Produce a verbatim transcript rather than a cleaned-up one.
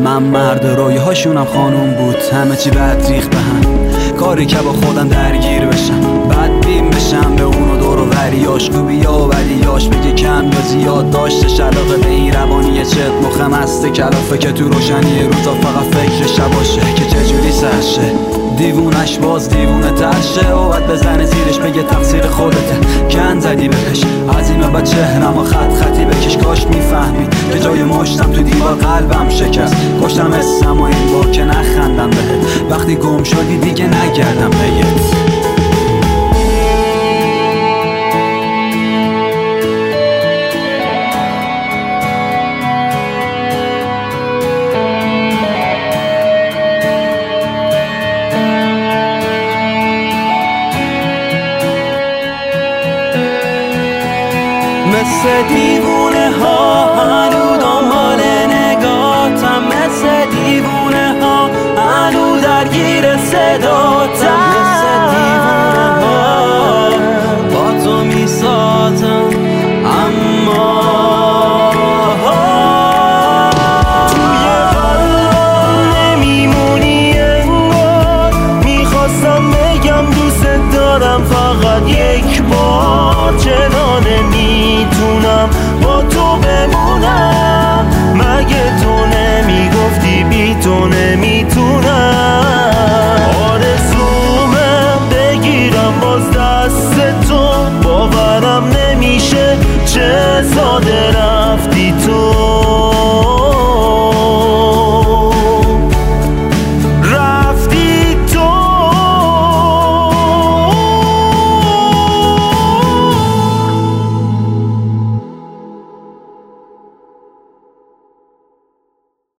من مرد رویهاشونم خانوم بود، همه چی بد ریخت به هم، کاری که با خودم درگیر بشم، بدبین بشم به اون و دور و وریاش، خوبیا و بدیاش، بگه کم یا زیاد داشتش علاقه به این روانیه، چت مخم هسته کلافه که تو روشنی روزا فقط فکر شباشه که چجوری سرشه، دیوونش باز دیوونه ترشه و بعد بزنه زیرش بگه تقصیر خودته، کن زدی بهش از این بعد چهرم و خط خطی بکش، کاش میفهمید که جای مشتم تو دیوار قلبم شکست، کشتم اسم و این بار که نخندم بهت، وقتی گم شدی دیگه نگردم بهت. مثل دیوونه ها هنو دنبال نگاتم، مثل دیوونه ها هنو درگیر صداتم، مثل دیوونه ها با تو میسازم، اما توی قلبم نمیمونی انگار، میخواستم بگم دوست دارم فقط یک بار، چرا نمیتونم با تو بمونم، مگه تو نمیگفتی بی تو نمیتونم، آرزومه بگیرم باز دست تو، باورم نمیشه چه ساده